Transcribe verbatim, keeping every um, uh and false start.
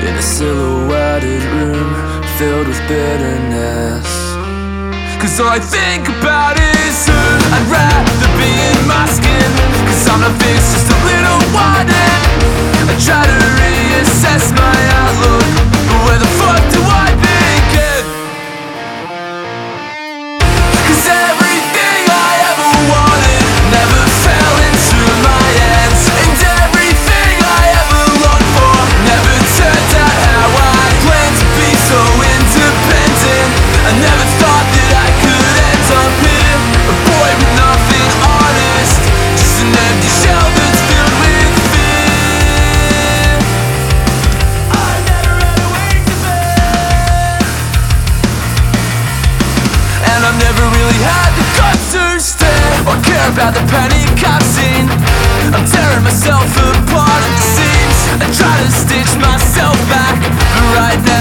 in a silhouetted room filled with bitterness. Cause all I think about is who I'd rather be in my skin. Cause I'm not fixed, just a little wanted. I try to reassess my outlook, but where the fuck do I begin? Cause everything I ever wanted never fell into my hands, and everything I ever longed for never turned out how I planned to be so independent. I never thought that I could end up here, a boy with nothing honest, just an empty shell that's filled with fear. I never had a wing to bear, and I've never really had the guts to stare or care about the panic I've seen. I'm tearing myself apart at the seams. I try to stitch myself back, but right now